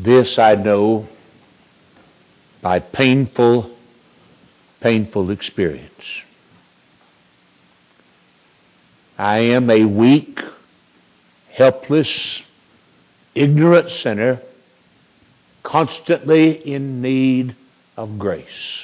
This I know by painful experience. I am a weak, helpless, ignorant sinner, constantly in need of grace.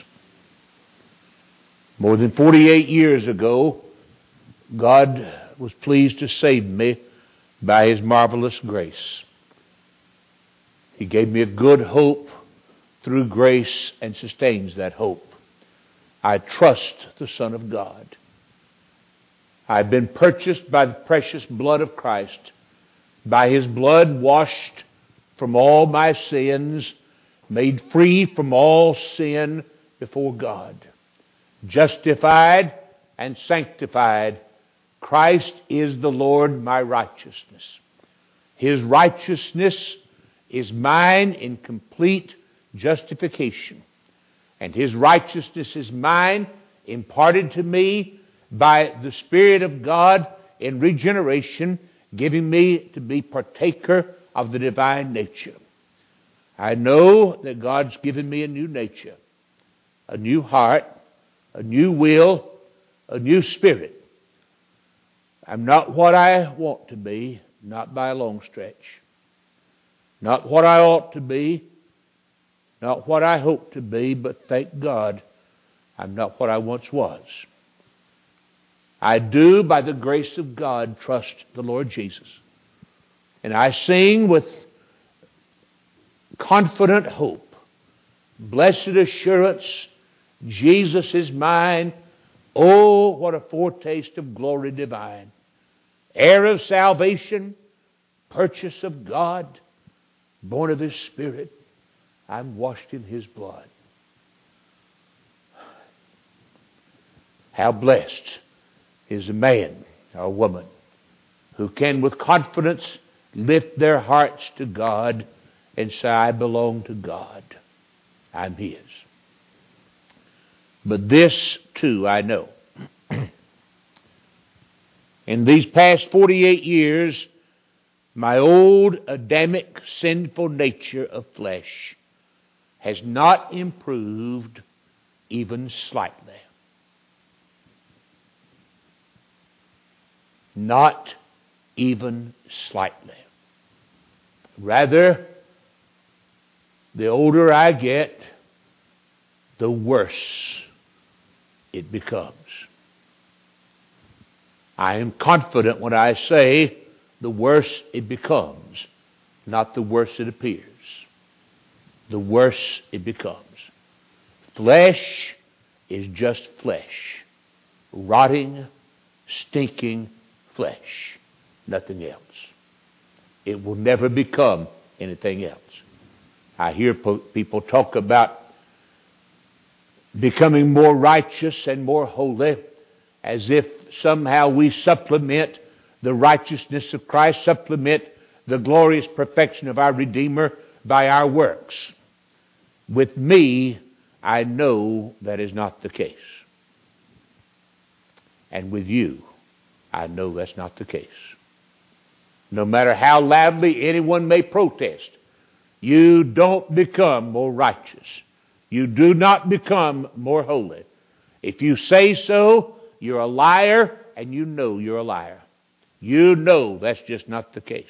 More than 48 years ago, God was pleased to save me by His marvelous grace. He gave me a good hope through grace and sustains that hope. I trust the Son of God. I've been purchased by the precious blood of Christ. By His blood washed from all my sins, made free from all sin before God. Justified and sanctified, Christ is the Lord my righteousness. His righteousness is mine in complete justification. And His righteousness is mine, imparted to me by the Spirit of God in regeneration, giving me to be partaker of the divine nature. I know that God's given me a new nature, a new heart, a new will, a new spirit. I'm not what I want to be, not by a long stretch. Not what I ought to be, not what I hope to be, but thank God I'm not what I once was. I do, by the grace of God, trust the Lord Jesus. And I sing with confident hope, blessed assurance, Jesus is mine. Oh, what a foretaste of glory divine. Heir of salvation, purchase of God, born of His Spirit, I'm washed in His blood. How blessed is a man or a woman who can with confidence lift their hearts to God and say, I belong to God. I'm His. But this too I know. In these past 48 years, my old Adamic sinful nature of flesh has not improved even slightly. Not even slightly. Rather, the older I get, the worse it becomes. I am confident when I say the worse it becomes, not the worse it appears. The worse it becomes. Flesh is just flesh. Rotting, stinking flesh. Nothing else. It will never become anything else. I hear people talk about becoming more righteous and more holy, as if somehow we supplement the righteousness of Christ, supplement the glorious perfection of our Redeemer by our works. With me, I know that is not the case. And with you, I know that's not the case. No matter how loudly anyone may protest, you don't become more righteous. You do not become more holy. If you say so, you're a liar, and you know you're a liar. You know that's just not the case.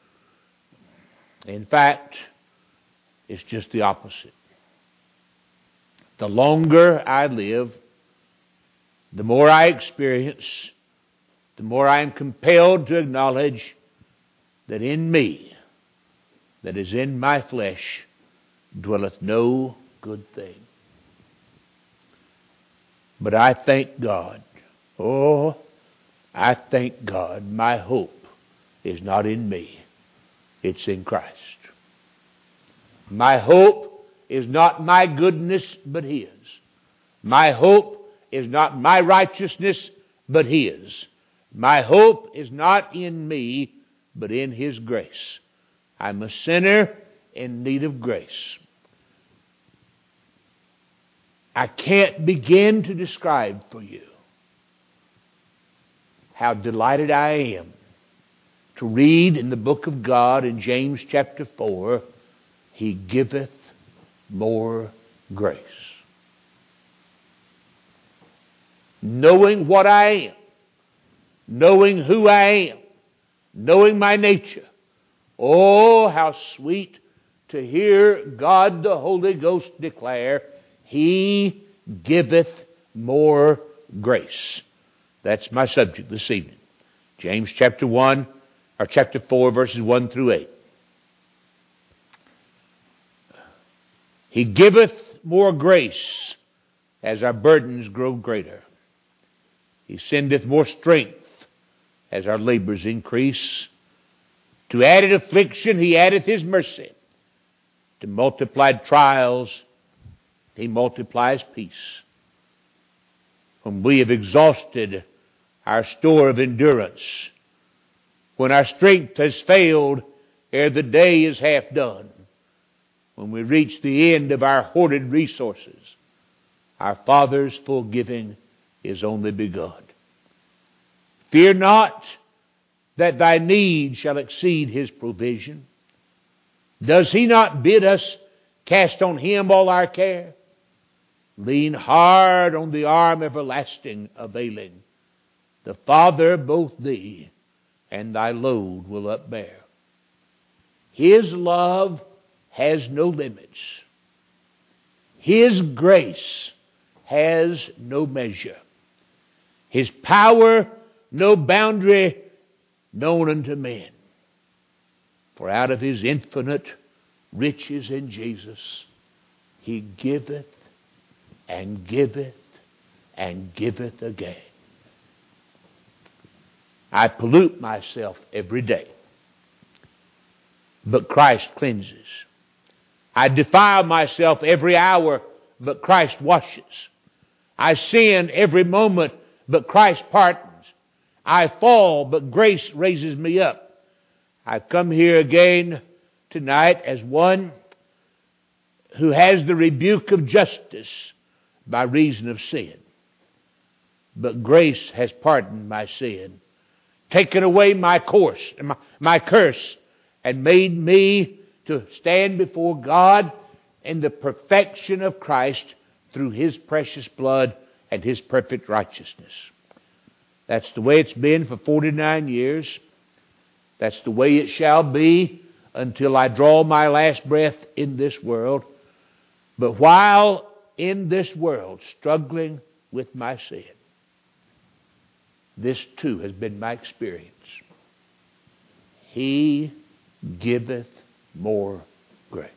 In fact, it's just the opposite. The longer I live, the more I experience, the more I am compelled to acknowledge that in me, that is in my flesh, dwelleth no good thing. But I thank God. Oh, I thank God. My hope is not in me. It's in Christ. My hope is not my goodness, but His. My hope is not my righteousness, but His. My hope is not in me, but in His grace. I'm a sinner in need of grace. I can't begin to describe for you how delighted I am to read in the book of God in James chapter 4, He giveth more grace. Knowing what I am, knowing who I am, knowing my nature. Oh, how sweet to hear God the Holy Ghost declare, He giveth more grace. That's my subject this evening. James chapter 1, or chapter 4, verses 1 through 8. He giveth more grace as our burdens grow greater. He sendeth more strength as our labors increase. To added affliction He addeth His mercy. To multiplied trials He multiplies peace. When we have exhausted our store of endurance, when our strength has failed ere the day is half done, when we reach the end of our hoarded resources, our Father's full giving is only begun. Fear not that thy need shall exceed His provision. Does He not bid us cast on Him all our care? Lean hard on the arm everlasting availing. The Father both thee and thy load will upbear. His love has no limits. His grace has no measure. His power no boundary known unto men. For out of His infinite riches in Jesus, He giveth and giveth and giveth again. I pollute myself every day, but Christ cleanses. I defile myself every hour, but Christ washes. I sin every moment, but Christ pardons. I fall, but grace raises me up. I come here again tonight as one who has the rebuke of justice by reason of sin. But grace has pardoned my sin, taken away my curse, and made me to stand before God in the perfection of Christ through His precious blood and His perfect righteousness. That's the way it's been for 49 years. That's the way it shall be until I draw my last breath in this world. But while in this world struggling with my sin, this too has been my experience. He giveth more grace.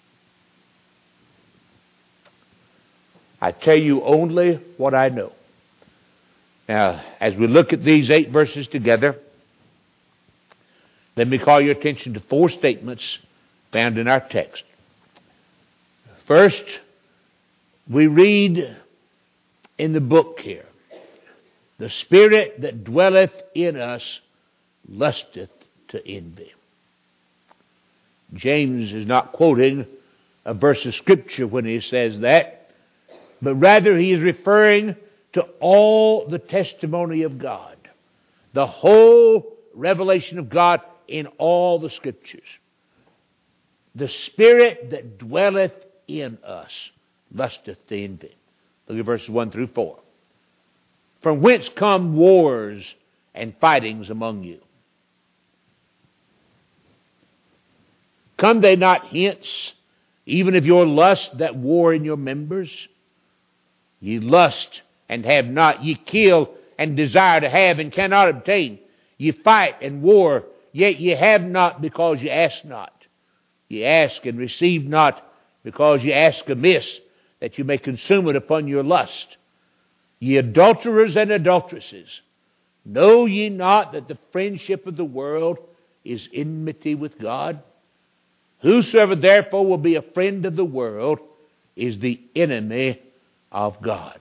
I tell you only what I know. Now, as we look at these 8 verses together, let me call your attention to 4 statements found in our text. First, we read in the book here, the Spirit that dwelleth in us lusteth to envy. James is not quoting a verse of Scripture when he says that, but rather he is referring to all the testimony of God, the whole revelation of God in all the Scriptures. The Spirit that dwelleth in us lusteth to envy. Look at verses 1 through 4. From whence come wars and fightings among you? Come they not hence, even of your lust that war in your members? Ye lust and have not, ye kill and desire to have and cannot obtain. Ye fight and war, yet ye have not because ye ask not. Ye ask and receive not because ye ask amiss, that you may consume it upon your lust. Ye adulterers and adulteresses, know ye not that the friendship of the world is enmity with God? Whosoever therefore will be a friend of the world is the enemy of God.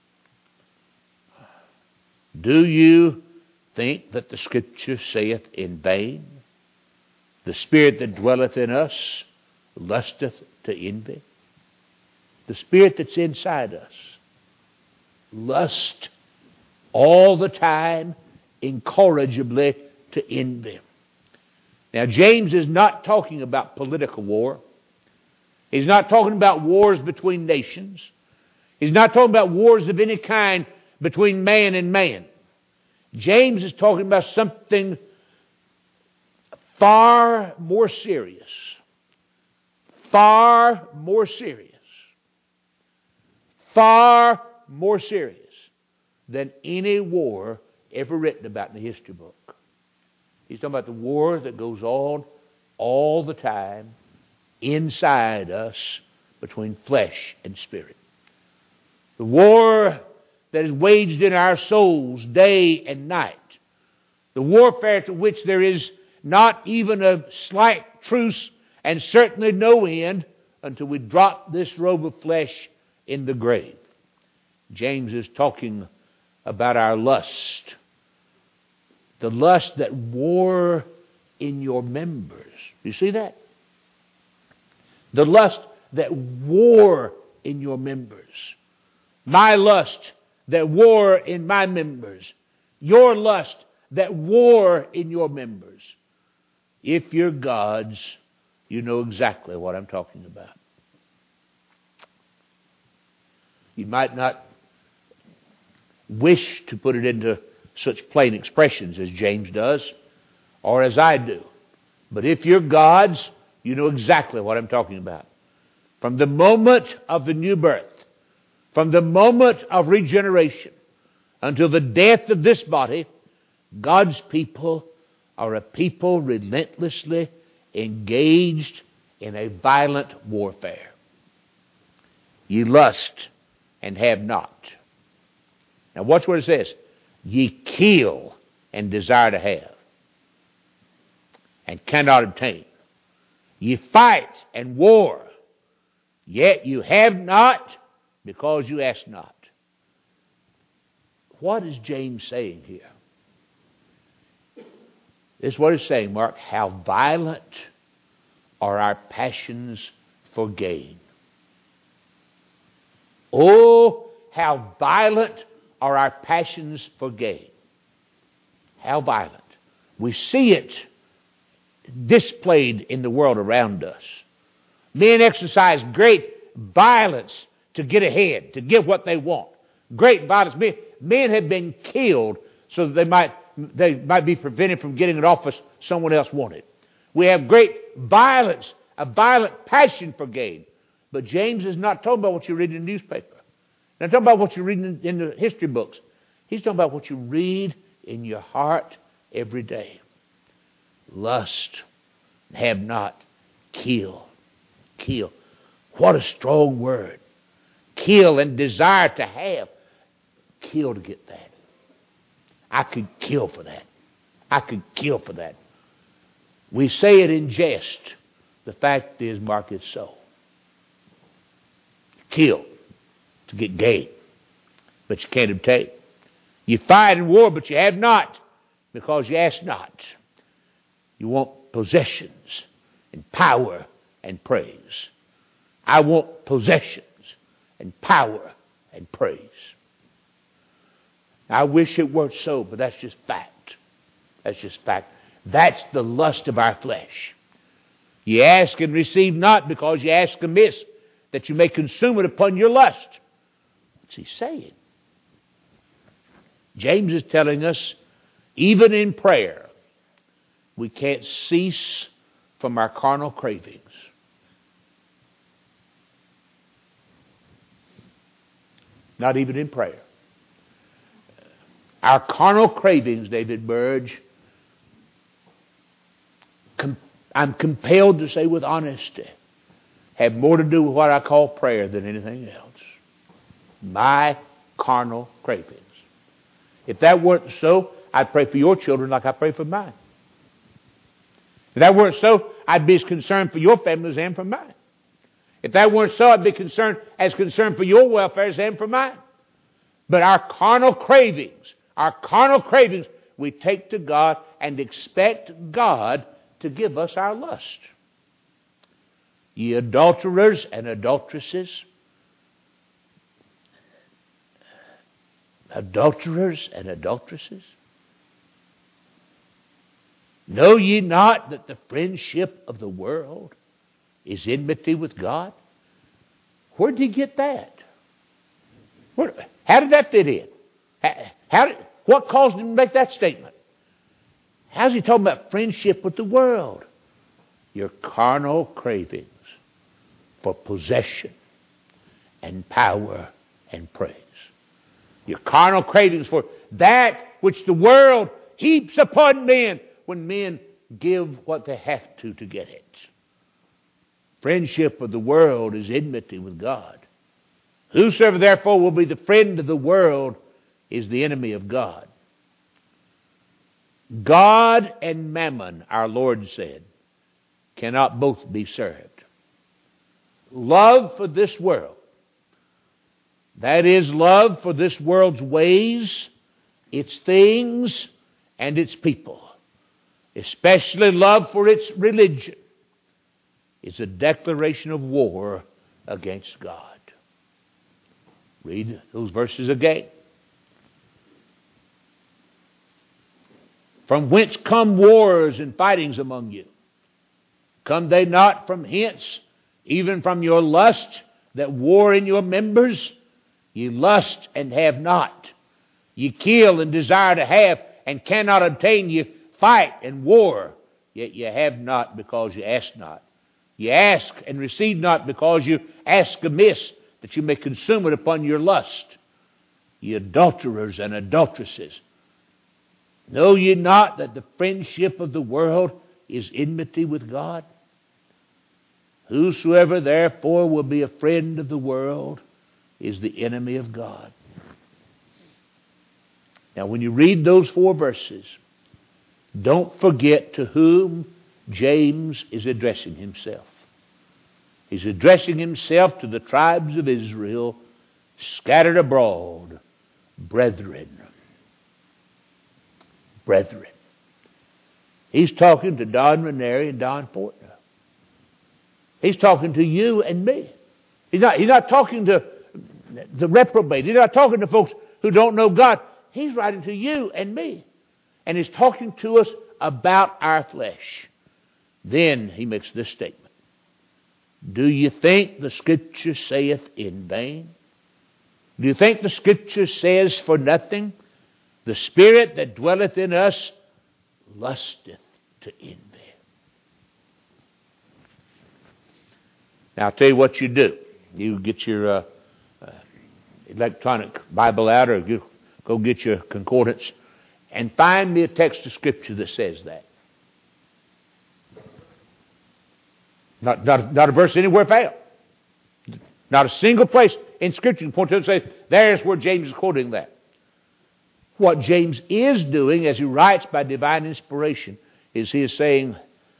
Do you think that the Scripture saith in vain? The Spirit that dwelleth in us lusteth to envy. The Spirit that's inside us lusts all the time incorrigibly to envy. Now, James is not talking about political war. He's not talking about wars between nations. He's not talking about wars of any kind between man and man. James is talking about something far more serious. Far more serious. Far more serious than any war ever written about in the history book. He's talking about the war that goes on all the time inside us between flesh and spirit. The war that is waged in our souls day and night. The warfare to which there is not even a slight truce and certainly no end until we drop this robe of flesh in the grave. James is talking about our lust. The lust that war in your members. You see that? The lust that war in your members. My lust that war in my members. Your lust that war in your members. If you're God's, you know exactly what I'm talking about. You might not wish to put it into such plain expressions as James does, or as I do. But if you're God's, you know exactly what I'm talking about. From the moment of the new birth, from the moment of regeneration, until the death of this body, God's people are a people relentlessly engaged in a violent warfare. Ye lust and have not. Now watch what it says. Ye kill and desire to have, and cannot obtain. Ye fight and war, yet you have not, because you ask not. What is James saying here? This is what it's saying, Mark. How violent are our passions for gain. Oh, how violent are our passions for gain. How violent. We see it displayed in the world around us. Men exercise great violence to get ahead, to get what they want. Great violence. Men have been killed so that they might be prevented from getting an office someone else wanted. We have great violence, a violent passion for gain. But James is not talking about what you read in the newspaper. Not talking about what you read in the history books. He's talking about what you read in your heart every day. Lust, have not, kill. Kill. What a strong word. Kill and desire to have. Kill to get that. I could kill for that. I could kill for that. We say it in jest. The fact is, Mark, it's so. Kill to get gain, but you can't obtain. You fight in war, but you have not, because you ask not. You want possessions and power and praise. I want possessions and power and praise. I wish it weren't so, but that's just fact. That's just fact. That's the lust of our flesh. You ask and receive not, because you ask amiss, that you may consume it upon your lust. What's he saying? James is telling us, even in prayer, we can't cease from our carnal cravings. Not even in prayer. Our carnal cravings, David Burge, I'm compelled to say with honesty, have more to do with what I call prayer than anything else. My carnal cravings. If that weren't so, I'd pray for your children like I pray for mine. If that weren't so, I'd be as concerned for your family as I am for mine. If that weren't so, I'd be concerned for your welfare as I am for mine. But our carnal cravings, we take to God and expect God to give us our lust. Ye adulterers and adulteresses, know ye not that the friendship of the world is enmity with God? Where did he get that? How did that fit in? What caused him to make that statement? How's he talking about friendship with the world? Your carnal cravings for possession and power and praise. Your carnal cravings for that which the world heaps upon men when men give what they have to get it. Friendship with the world is enmity with God. Whosoever therefore will be the friend of the world is the enemy of God. God and mammon, our Lord said, cannot both be served. Love for this world, that is, love for this world's ways, its things, and its people, especially love for its religion, is a declaration of war against God. Read those verses again. From whence come wars and fightings among you? Come they not from hence, even from your lust that war in your members? Ye lust and have not. Ye kill and desire to have and cannot obtain. Ye fight and war, yet ye have not because ye ask not. Ye ask and receive not because you ask amiss, that you may consume it upon your lust. Ye adulterers and adulteresses, know ye not that the friendship of the world is enmity with God? Whosoever therefore will be a friend of the world is the enemy of God. Now when you read those 4 verses, don't forget to whom James is addressing himself. He's addressing himself to the tribes of Israel scattered abroad, brethren. Brethren. He's talking to Don Ranieri and Don Fortner. He's talking to you and me. He's not talking to the reprobate. He's not talking to folks who don't know God. He's writing to you and me. And he's talking to us about our flesh. Then he makes this statement. Do you think the Scripture saith in vain? Do you think the Scripture says for nothing? The Spirit that dwelleth in us lusteth to envy. Now I'll tell you what you do. You get your electronic Bible out, or you go get your concordance and find me a text of Scripture that says that. Not a verse anywhere found. Not a single place in Scripture you can point to and say, there's where James is quoting that. What James is doing as he writes by divine inspiration is he is saying,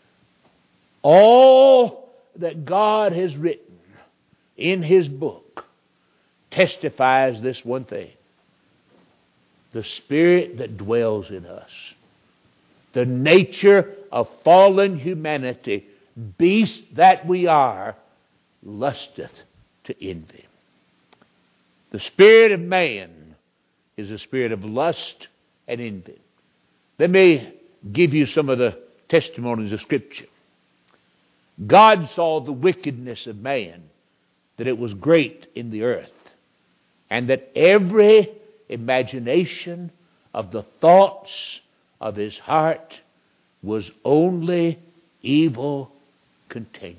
all that God has written in his book testifies this one thing. The Spirit that dwells in us, the nature of fallen humanity, beast that we are, lusteth to envy. The spirit of man is a spirit of lust and envy. Let me give you some of the testimonies of Scripture. God saw the wickedness of man, that it was great in the earth, and that every imagination of the thoughts of his heart was only evil continually.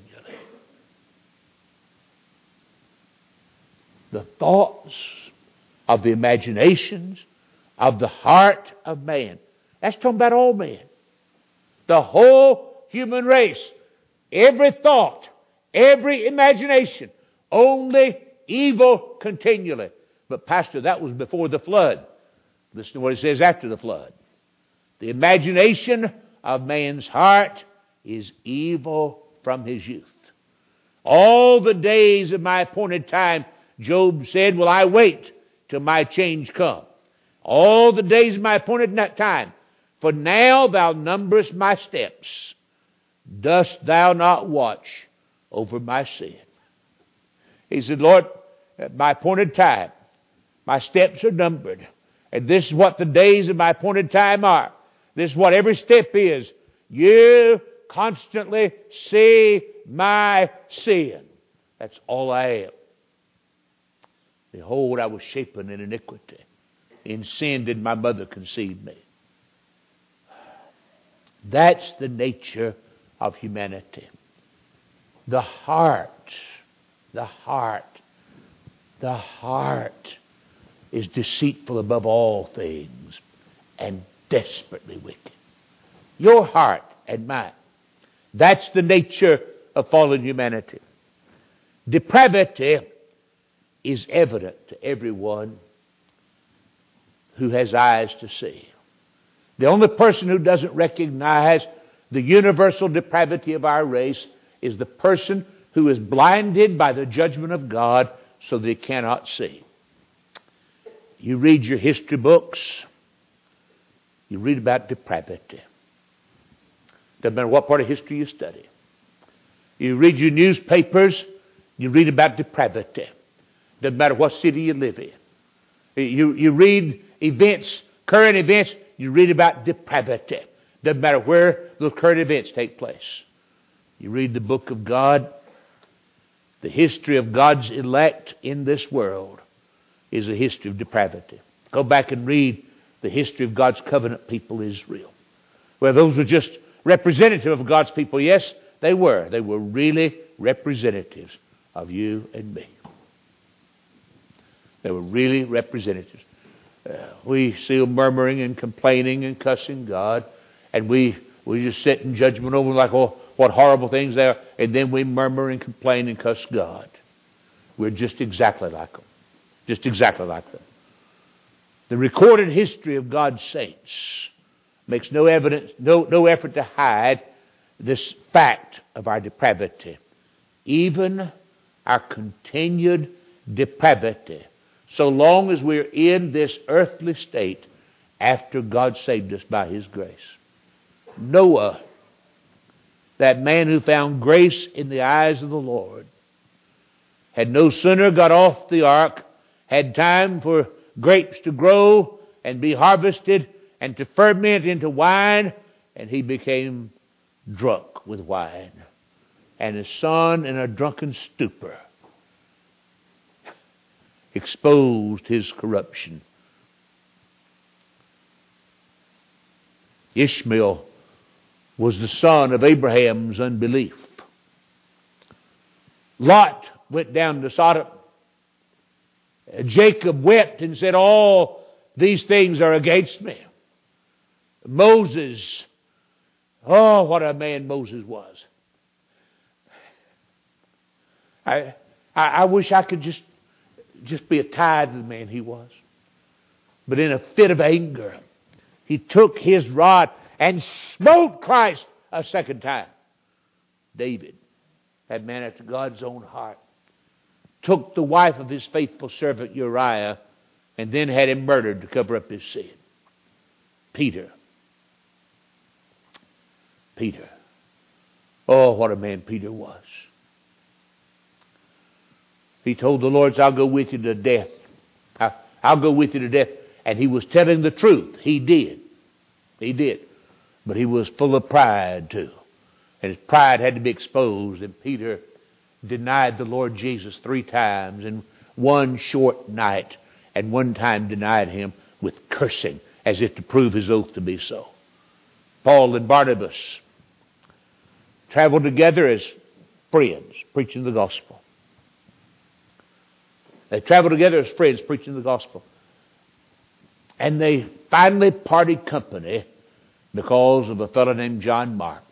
The thoughts of the imaginations of the heart of man. That's talking about all men. The whole human race. Every thought, every imagination, only evil continually. But Pastor, that was before the flood. Listen to what it says after the flood. The imagination of man's heart is evil from his youth. All the days of my appointed time, Job said, will I wait till my change come. All the days of my appointed time. For now thou numberest my steps. Dost thou not watch over my sin? He said, Lord, at my appointed time, my steps are numbered. And this is what the days of my appointed time are. This is what every step is. You constantly see my sin. That's all I am. Behold, I was shapen in iniquity. In sin did my mother conceive me. That's the nature of humanity. The heart is deceitful above all things and desperately wicked. Your heart and mine. That's the nature of fallen humanity. Depravity is evident to everyone who has eyes to see. The only person who doesn't recognize the universal depravity of our race is the person who is blinded by the judgment of God so that he cannot see. You read your history books, you read about depravity. Doesn't matter what part of history you study. You read your newspapers, you read about depravity. Doesn't matter what city you live in. You read events, current events, you read about depravity. Doesn't matter where those current events take place. You read the book of God, the history of God's elect in this world is a history of depravity. Go back and read the history of God's covenant people, Israel. Well, those were just representative of God's people. Yes, they were. They were really representatives of you and me. They were really representatives. We see them murmuring and complaining and cussing God, and we just sit in judgment over them like, oh, what horrible things they are, and then we murmur and complain and cuss God. We're just exactly like them. Just exactly like them. The recorded history of God's saints makes no effort to hide this fact of our depravity. Even our continued depravity, so long as we're in this earthly state after God saved us by His grace. Noah, that man who found grace in the eyes of the Lord, had no sooner got off the ark, had time for grapes to grow and be harvested and to ferment into wine, and he became drunk with wine. And his son, in a drunken stupor, exposed his corruption. Ishmael was the son of Abraham's unbelief. Lot went down to Sodom. Jacob wept and said, all these things are against me. Moses, oh, what a man Moses was. I wish I could just be a tithe of the man he was. But in a fit of anger, he took his rod and smote Christ a second time. David, that man after God's own heart, took the wife of his faithful servant Uriah and then had him murdered to cover up his sin. Peter. Oh, what a man Peter was. He told the Lord, I'll go with you to death. I'll go with you to death. And he was telling the truth. He did. But he was full of pride too. And his pride had to be exposed. And Peter denied the Lord Jesus 3 times in one short night. And one time denied him with cursing as if to prove his oath to be so. Paul and Barnabas traveled together as friends preaching the gospel. They traveled together as friends preaching the gospel. And they finally parted company because of a fellow named John Mark.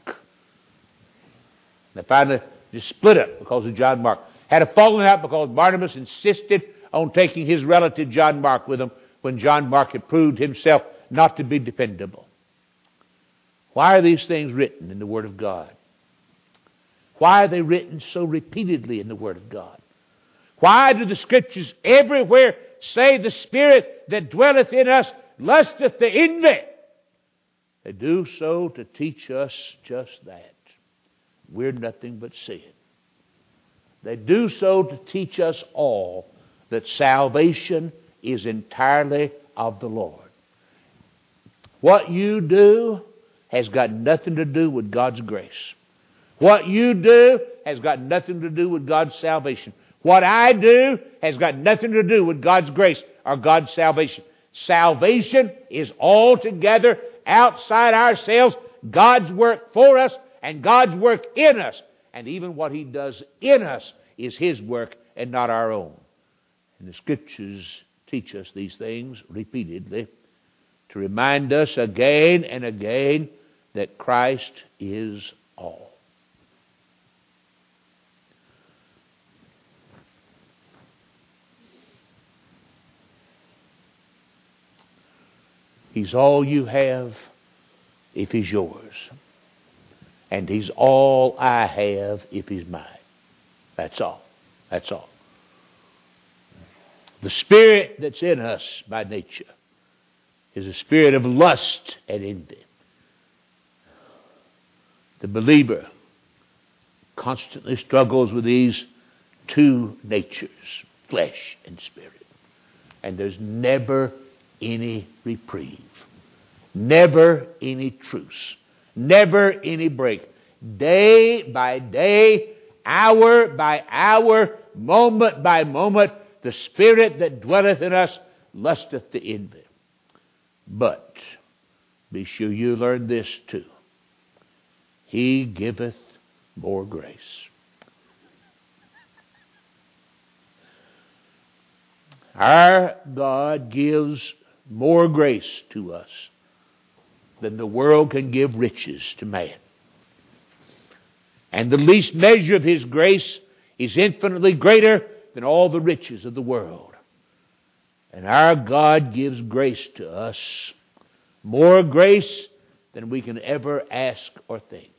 They finally just split up because of John Mark. Had a falling out because Barnabas insisted on taking his relative John Mark with him when John Mark had proved himself not to be dependable. Why are these things written in the Word of God? Why are they written so repeatedly in the Word of God? Why do the Scriptures everywhere say the Spirit that dwelleth in us lusteth to envy? They do so to teach us just that. We're nothing but sin. They do so to teach us all that salvation is entirely of the Lord. What you do has got nothing to do with God's grace. What you do has got nothing to do with God's salvation. What I do has got nothing to do with God's grace or God's salvation. Salvation is altogether outside ourselves, God's work for us and God's work in us. And even what He does in us is His work and not our own. And the Scriptures teach us these things repeatedly to remind us again and again that Christ is all. He's all you have if He's yours. And He's all I have if He's mine. That's all. That's all. The spirit that's in us by nature is a spirit of lust and envy. The believer constantly struggles with these two natures, flesh and spirit. And there's never any reprieve, never any truce, never any break. Day by day, hour by hour, moment by moment, the spirit that dwelleth in us lusteth to envy. But be sure you learn this too. He giveth more grace. Our God gives more grace to us than the world can give riches to man. And the least measure of His grace is infinitely greater than all the riches of the world. And our God gives grace to us, more grace than we can ever ask or think.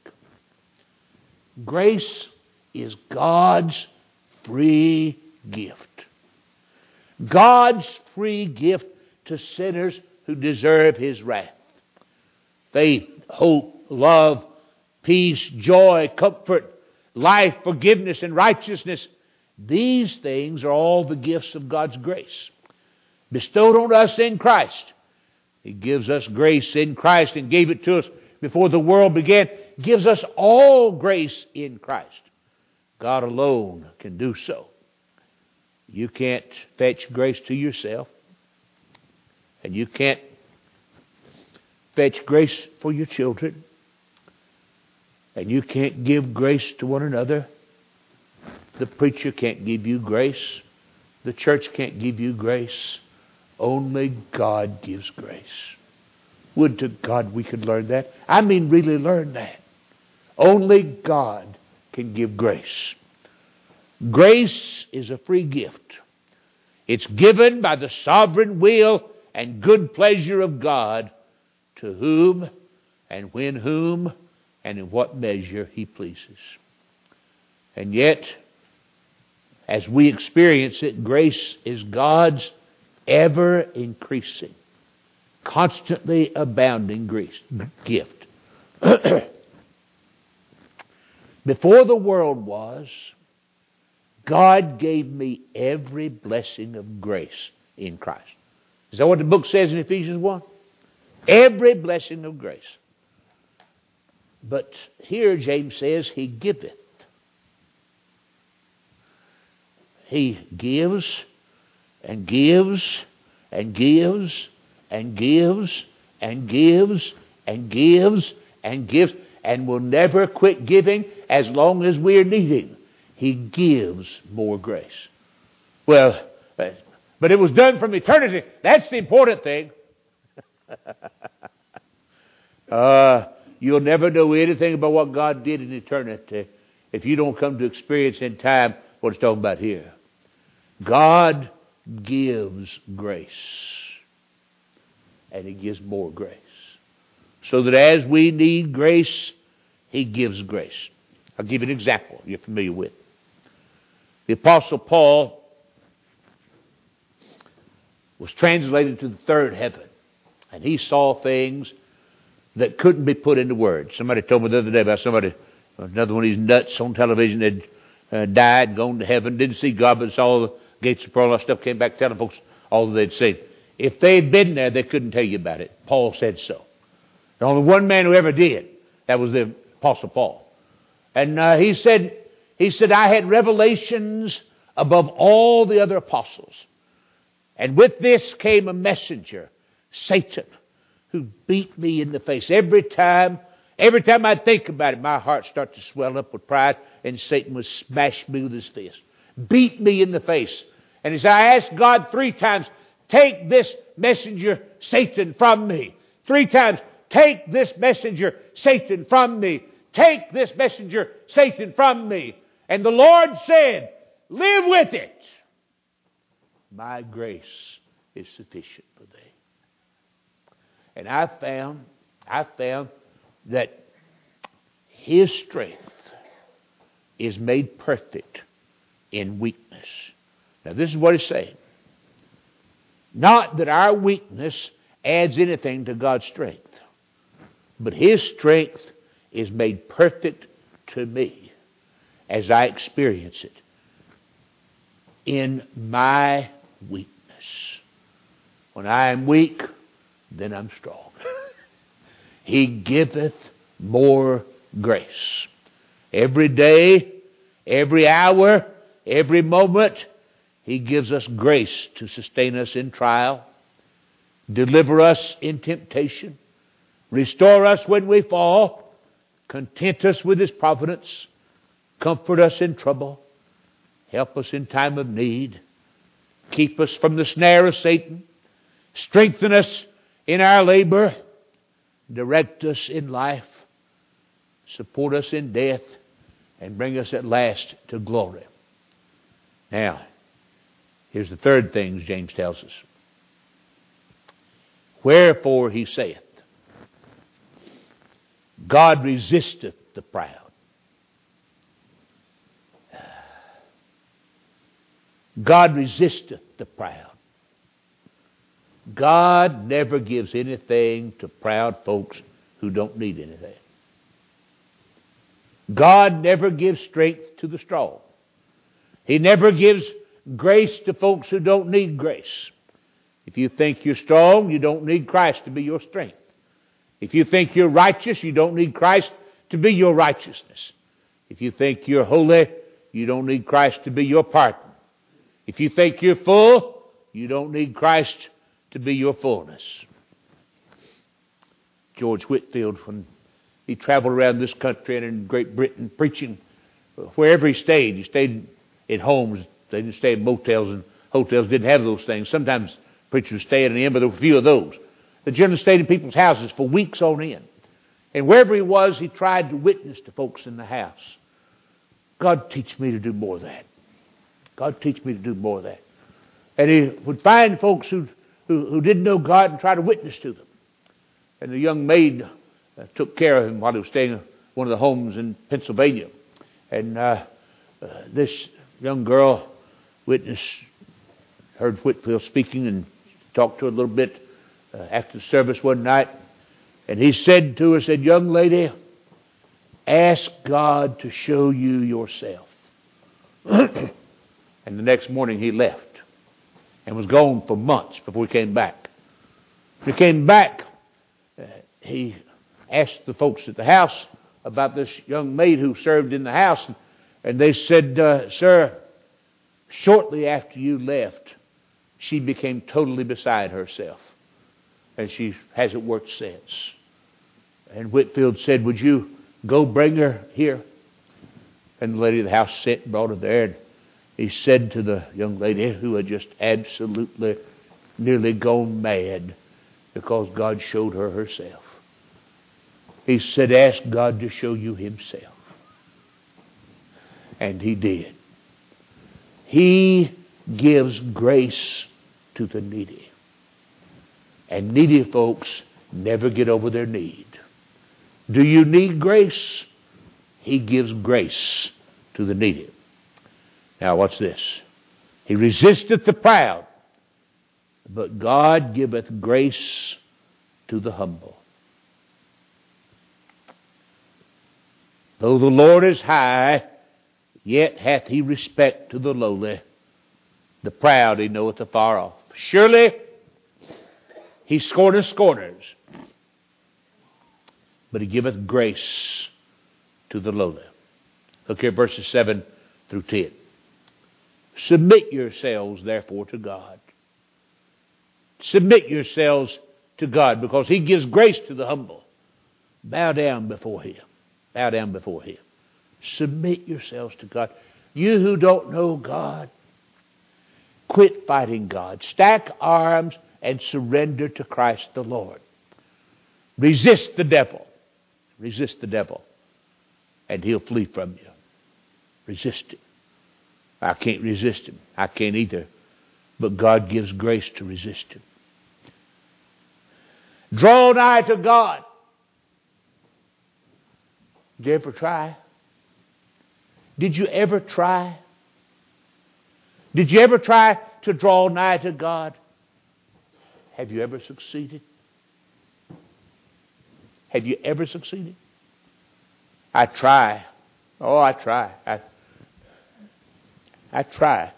Grace is God's free gift. God's free gift to sinners who deserve His wrath. Faith, hope, love, peace, joy, comfort, life, forgiveness, and righteousness. These things are all the gifts of God's grace, bestowed on us in Christ. He gives us grace in Christ and gave it to us before the world began. Gives us all grace in Christ. God alone can do so. You can't fetch grace to yourself. And you can't fetch grace for your children. And you can't give grace to one another. The preacher can't give you grace. The church can't give you grace. Only God gives grace. Would to God we could learn that. I mean really learn that. Only God can give grace. Grace is a free gift. It's given by the sovereign will and good pleasure of God to whom and when whom and in what measure He pleases. And yet, as we experience it, grace is God's ever increasing, constantly abounding gift. Before the world was, God gave me every blessing of grace in Christ. Is that what the book says in Ephesians 1? Every blessing of grace. But here James says He giveth. He gives and gives and gives and gives and gives and gives and gives and will never quit giving as long as we are needing. He gives more grace. Well, but it was done from eternity. That's the important thing. You'll never know anything about what God did in eternity if you don't come to experience in time what it's talking about here. God gives grace. And He gives more grace. So that as we need grace, He gives grace. I'll give you an example you're familiar with. The Apostle Paul was translated to the third heaven. And he saw things that couldn't be put into words. Somebody told me the other day about another one of these nuts on television that died, gone to heaven, didn't see God, but saw the gates of pearl, all that stuff, came back telling folks all that they'd seen. If they'd been there, they couldn't tell you about it. Paul said so. The only one man who ever did. That was the Apostle Paul. And he said, I had revelations above all the other apostles. And with this came a messenger, Satan, who beat me in the face. Every time I think about it, my heart starts to swell up with pride, and Satan would smash me with his fist. Beat me in the face. And as I asked God 3 times, take this messenger, Satan, from me. 3 times, take this messenger, Satan, from me. Take this messenger, Satan, from me. And the Lord said, live with it. My grace is sufficient for thee. And I found that His strength is made perfect in weakness. Now this is what it's saying. Not that our weakness adds anything to God's strength, but His strength is made perfect to me as I experience it in my weakness. When I am weak, then I'm strong. He giveth more grace. Every day, every hour, every moment, He gives us grace to sustain us in trial, deliver us in temptation, restore us when we fall, content us with His providence, comfort us in trouble, help us in time of need, keep us from the snare of Satan, strengthen us in our labor, direct us in life, support us in death, and bring us at last to glory. Now, here's the third thing James tells us. Wherefore he saith, God resisteth the proud. God resisteth the proud. God never gives anything to proud folks who don't need anything. God never gives strength to the strong. He never gives grace to folks who don't need grace. If you think you're strong, you don't need Christ to be your strength. If you think you're righteous, you don't need Christ to be your righteousness. If you think you're holy, you don't need Christ to be your pardon. If you think you're full, you don't need Christ to be your fullness. George Whitefield, when he traveled around this country and in Great Britain preaching, wherever he stayed in homes. They didn't stay in motels, and hotels didn't have those things. Sometimes preachers stayed in the inn, but there were a few of those. The generally stayed in people's houses for weeks on end. And wherever he was, he tried to witness to folks in the house. God, teach me to do more of that. God, teach me to do more of that. And he would find folks who didn't know God and try to witness to them. And the young maid took care of him while he was staying in one of the homes in Pennsylvania. And this young girl heard Whitefield speaking and talked to her a little bit after the service one night. And he said to her, young lady, ask God to show you yourself. And the next morning he left and was gone for months before he came back. When he came back, he asked the folks at the house about this young maid who served in the house. And they said, sir, shortly after you left, she became totally beside herself. And she hasn't worked since. And Whitefield said, would you go bring her here? And the lady of the house sent and brought her there. And he said to the young lady, who had just absolutely nearly gone mad because God showed her herself. He said, ask God to show you Himself. And He did. He gives grace to the needy. And needy folks never get over their need. Do you need grace? He gives grace to the needy. Now watch this. He resisteth the proud, but God giveth grace to the humble. Though the Lord is high, yet hath He respect to the lowly. The proud He knoweth afar off. Surely He scorneth scorners, but He giveth grace to the lowly. Look here, verses 7 through 10. Submit yourselves, therefore, to God. Submit yourselves to God, because He gives grace to the humble. Bow down before Him. Bow down before Him. Submit yourselves to God. You who don't know God, quit fighting God. Stack arms and surrender to Christ the Lord. Resist the devil. Resist the devil, and he'll flee from you. Resist him. I can't resist him. I can't either. But God gives grace to resist him. Draw nigh to God. Did you ever try? Did you ever try? Did you ever try to draw nigh to God? Have you ever succeeded? Have you ever succeeded? I try. Oh, I try. I try.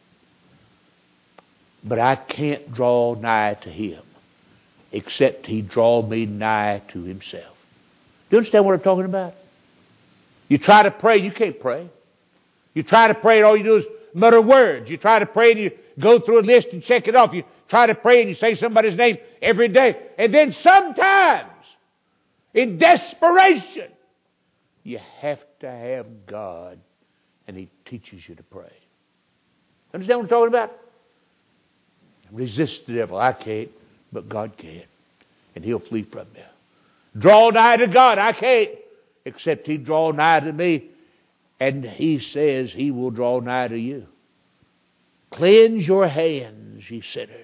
But I can't draw nigh to Him except He draw me nigh to Himself. Do you understand what I'm talking about? You try to pray, you can't pray. You try to pray and all you do is mutter words. You try to pray and you go through a list and check it off. You try to pray and you say somebody's name every day. And then sometimes, in desperation, you have to have God, and He teaches you to pray. Understand what I'm talking about? Resist the devil. I can't, but God can. And He'll flee from you. Draw nigh to God. I can't, except He draw nigh to me. And He says He will draw nigh to you. Cleanse your hands, ye sinners.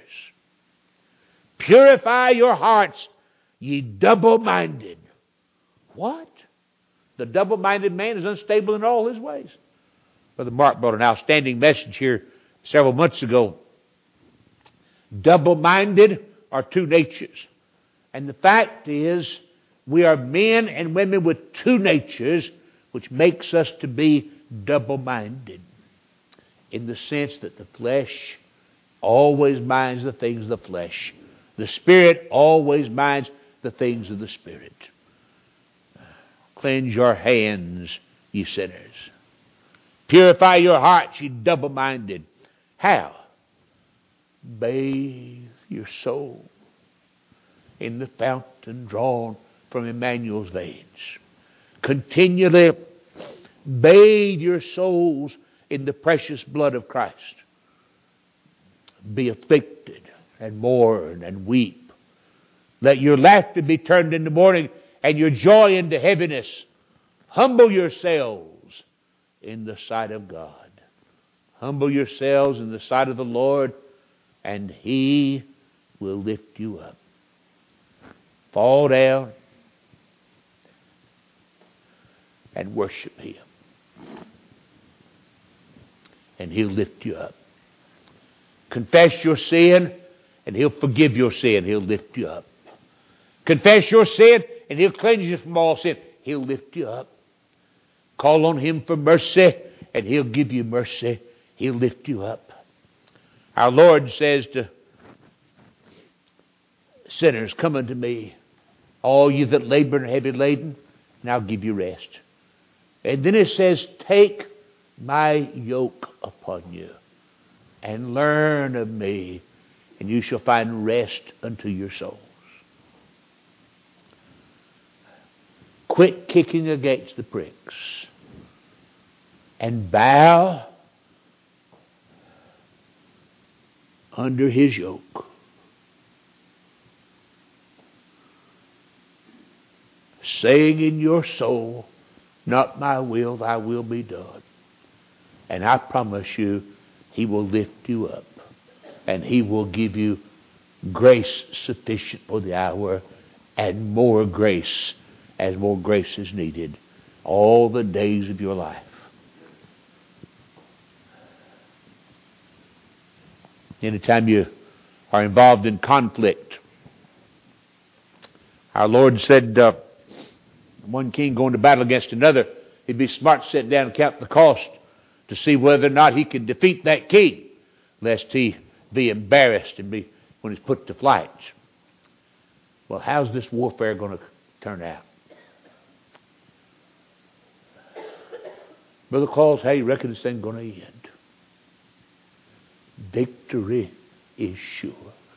Purify your hearts, ye double-minded. What? The double-minded man is unstable in all his ways. Brother Mark brought an outstanding message here several months ago. Double-minded are two natures. And the fact is, we are men and women with two natures, which makes us to be double-minded. In the sense that the flesh always minds the things of the flesh. The Spirit always minds the things of the Spirit. Cleanse your hands, ye sinners. Purify your hearts, ye double-minded. How? Bathe your soul in the fountain drawn from Emmanuel's veins. Continually bathe your souls in the precious blood of Christ. Be afflicted and mourn and weep. Let your laughter be turned into mourning and your joy into heaviness. Humble yourselves in the sight of God. Humble yourselves in the sight of the Lord, and He will lift you up. Fall down and worship Him, and He'll lift you up. Confess your sin, and He'll forgive your sin. He'll lift you up. Confess your sin, and He'll cleanse you from all sin. He'll lift you up. Call on Him for mercy, and He'll give you mercy. He'll lift you up. Our Lord says to sinners, come unto me, all you that labor and are heavy laden, and I'll give you rest. And then it says, take my yoke upon you and learn of me, and you shall find rest unto your souls. Quit kicking against the pricks and bow under His yoke. Saying in your soul, not my will, thy will be done. And I promise you, He will lift you up. And He will give you grace sufficient for the hour, and more grace as more grace is needed all the days of your life. Anytime you are involved in conflict, our Lord said, one king going to battle against another, he'd be smart to sit down and count the cost to see whether or not he could defeat that king, lest he be embarrassed and be when he's put to flight. Well, how's this warfare going to turn out? Brother Claus, how you reckon this thing going to end? Victory is sure.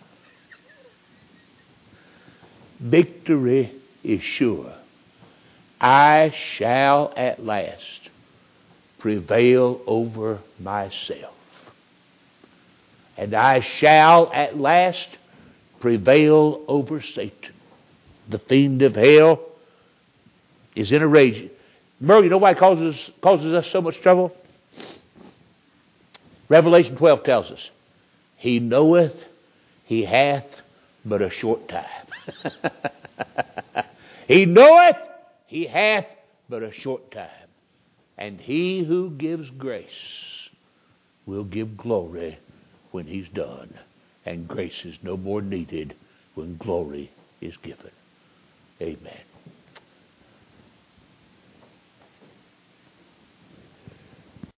Victory is sure. I shall at last prevail over myself. And I shall at last prevail over Satan. The fiend of hell is in a rage. Merle, you know why it causes us so much trouble? Revelation 12 tells us, he knoweth he hath but a short time. He knoweth he hath but a short time. And he who gives grace will give glory when he's done. And grace is no more needed when glory is given. Amen.